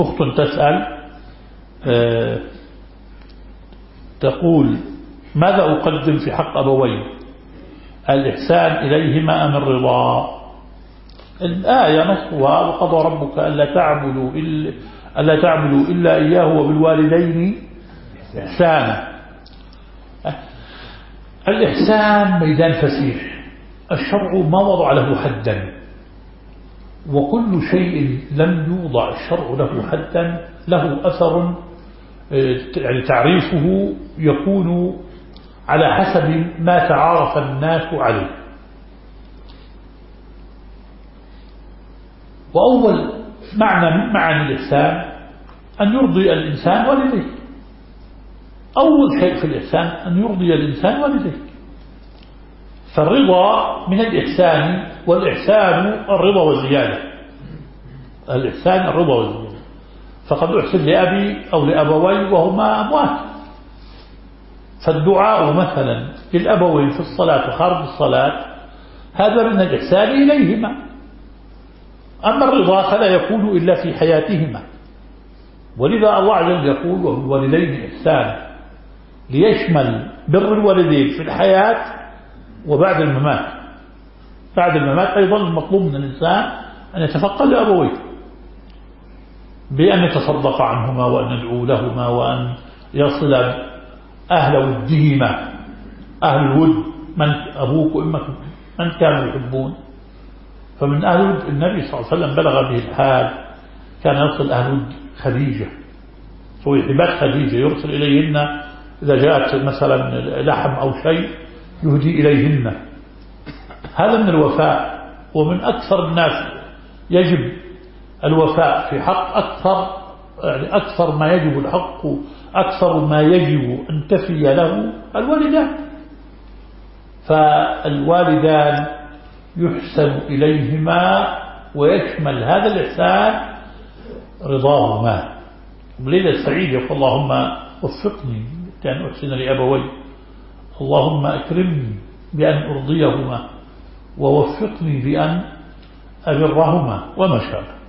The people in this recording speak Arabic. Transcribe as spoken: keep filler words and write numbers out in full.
أخت تسأل أه تقول: ماذا أقدم في حق أبوي، الإحسان إليهما أم الرضا؟ الآية نصها: وقضى ربك ألا تعبدوا إلا, ألا تعبدوا إلا إياه وبالوالدين إحسانا. الإحسان ميدان فسيح، الشرع ما وضع له حدا، وكل شيء لم يوضع الشرع له حدا له أثر، يعني تعريفه يكون على حسب ما تعارف الناس عليه. وأول معنى من معاني الإحسان أن يرضي الإنسان والديه. أول شيء في الإحسان أن يرضي الإنسان والديه. فالرضا من الإحسان، والإحسان الرضا والزيادة. الإحسان الرضا والزيادة. فقد أحسن لأبي أو لأبوي وهما أموات، فالدعاء مثلا للأبوين في الصلاة وخارج الصلاة هذا من الإحسان إليهما. أما الرضا فلا يكون إلا في حياتهما، ولذا الله عز وجل يقول: وبالوالدين إحسانا، ليشمل بر الوالدين في الحياة وبعد الممات. بعد الممات أيضا المطلوب من الإنسان أن يتفقد أبويه بأن يتصدق عنهما وأن يدعو لهما وأن يصل أهل ودهما. أهل الود من أبوك وإمك من كانوا يحبون، فمن أهل ود النبي صلى الله عليه وسلم بلغ به الحال كان يصل أهل ود خديجة، فوحبات خديجة يرسل إليهن إذا جاءت مثلا لحم أو شيء يهدي إليهن. هذا من الوفاء، ومن أكثر الناس يجب الوفاء في حق أكثر، يعني أكثر ما يجب الحق، أكثر ما يجب أن تفي له الوالدان. فالوالدان يحسن إليهما ويشمل هذا الإحسان رضاهما. بليلة السعيد يقول: اللهم وفقني بأن أحسن لأبوي، اللهم أكرمني بأن أرضيهما، ووفقني بأن أبرهما، وما شابه.